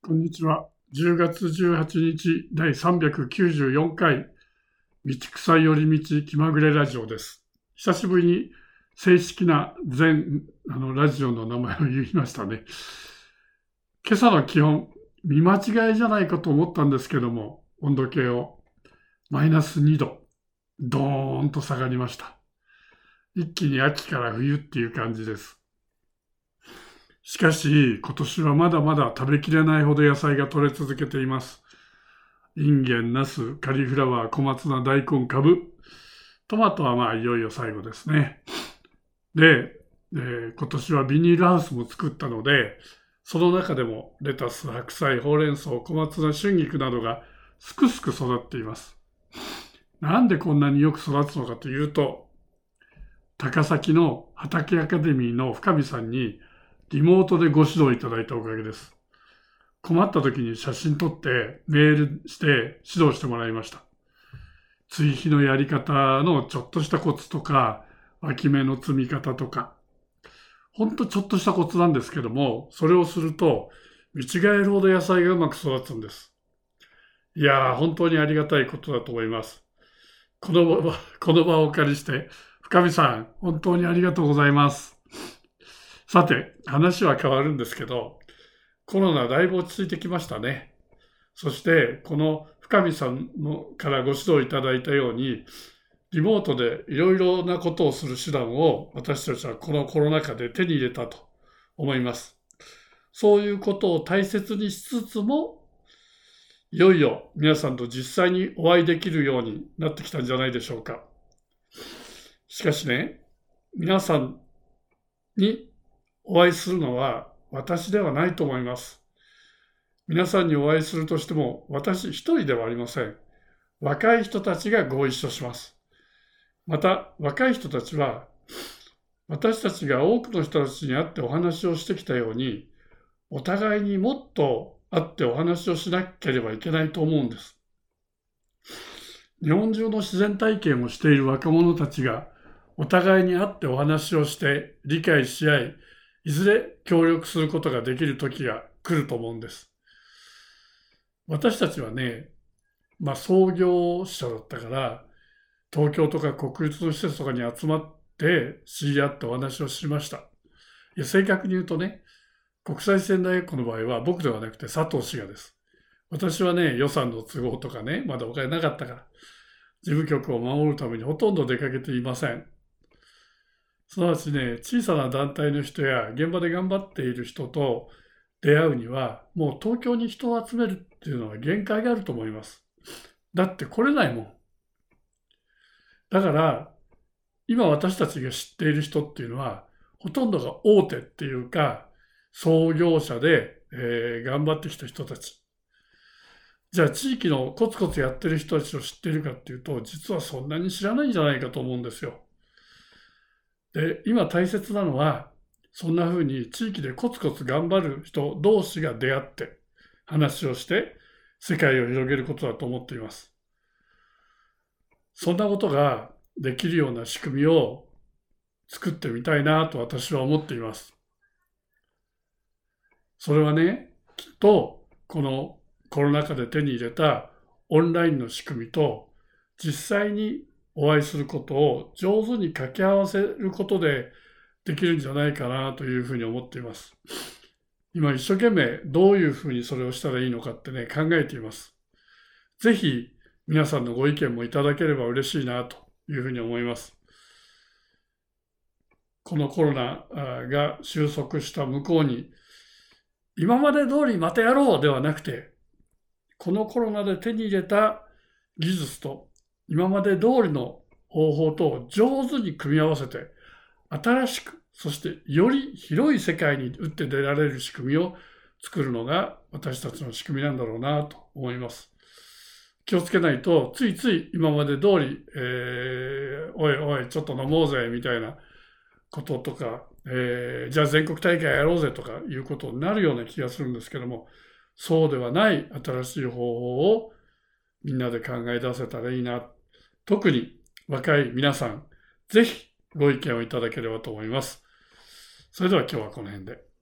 こんにちは。10月18日第394回道草寄り道気まぐれラジオです。久しぶりに正式なラジオの名前を言いましたね。今朝の気温、見間違いじゃないかと思ったんですけども、温度計をマイナス2度、ドーンと下がりました。一気に秋から冬っていう感じです。しかし、今年はまだまだ食べきれないほど野菜が取れ続けています。インゲン、ナス、カリフラワー、小松菜、大根、カブ。トマトはいよいよ最後ですね。で、今年はビニールハウスも作ったので、その中でもレタス、白菜、ほうれん草、小松菜、春菊などがすくすく育っています。なんでこんなによく育つのかというと、高崎の畑アカデミーの深見さんにリモートでご指導いただいたおかげです。困った時に写真撮ってメールして指導してもらいました。追肥のやり方のちょっとしたコツとか、脇芽の積み方とか、ほんとちょっとしたコツなんですけども、それをすると見違えるほど野菜がうまく育つんです。いやー、本当にありがたいことだと思います。この場をお借りして、深見さん、本当にありがとうございます。さて、話は変わるんですけど、コロナだいぶ落ち着いてきましたね。そして、この深見さんからご指導いただいたように、リモートでいろいろなことをする手段を私たちはこのコロナ禍で手に入れたと思います。そういうことを大切にしつつも、いよいよ皆さんと実際にお会いできるようになってきたんじゃないでしょうか。しかしね、皆さんにお会いするのは私ではないと思います。皆さんにお会いするとしても私一人ではありません。若い人たちがご一緒します。また若い人たちは私たちが多くの人たちに会ってお話をしてきたようにお互いにもっと会ってお話をしなければいけないと思うんです。日本中の自然体験をしている若者たちがお互いに会ってお話をして理解し合い、いずれ協力することができる時が来ると思うんです。私たちはね、創業者だったから、東京とか国立の施設とかに集まって知り合ってお話をしました。正確に言うとね、国際線大学の場合は僕ではなくて佐藤氏がです。私はね、予算の都合とかね、まだお金なかったから、事務局を守るためにほとんど出かけていません。すなわちね、小さな団体の人や現場で頑張っている人と出会うには、もう東京に人を集めるっていうのは限界があると思います。だって来れないもん。だから、今私たちが知っている人っていうのは、ほとんどが大手っていうか、創業者で、頑張ってきた人たち。じゃあ地域のコツコツやってる人たちを知っているかっていうと、実はそんなに知らないんじゃないかと思うんですよ。で、今大切なのは、そんな風に地域でコツコツ頑張る人同士が出会って、話をして、世界を広げることだと思っています。そんなことができるような仕組みを作ってみたいなと私は思っています。それはね、きっとこのコロナ禍で手に入れたオンラインの仕組みと実際にお会いすることを上手に掛け合わせることでできるんじゃないかなというふうに思っています。今一生懸命どういうふうにそれをしたらいいのかってね、考えています。ぜひ皆さんのご意見もいただければ嬉しいなというふうに思います。このコロナが収束した向こうに、今まで通りまたやろうではなくて、このコロナで手に入れた技術と今まで通りの方法と上手に組み合わせて、新しく、そしてより広い世界に打って出られる仕組みを作るのが私たちの仕組みなんだろうなと思います。気をつけないと、ついつい今まで通り、おいおい、ちょっと飲もうぜ、みたいなこととか、じゃあ全国大会やろうぜとかいうことになるような気がするんですけども、そうではない新しい方法をみんなで考え出せたらいいな。特に若い皆さん、ぜひご意見をいただければと思います。それでは今日はこの辺で。